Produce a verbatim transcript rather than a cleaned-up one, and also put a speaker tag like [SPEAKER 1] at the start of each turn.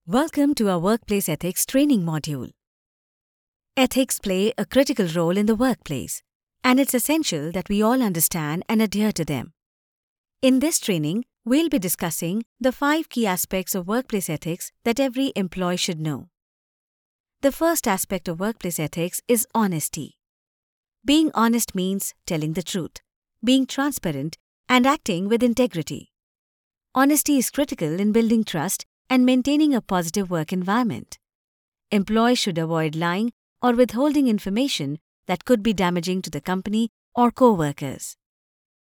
[SPEAKER 1] Welcome to our Workplace Ethics training module. Ethics play a critical role in the workplace, and it's essential that we all understand and adhere to them. In this training, we'll be discussing the five key aspects of workplace ethics that every employee should know. The first aspect of workplace ethics is honesty. Being honest means telling the truth, being transparent, and acting with integrity. Honesty is critical in building trust and maintaining a positive work environment. Employees should avoid lying or withholding information that could be damaging to the company or co-workers.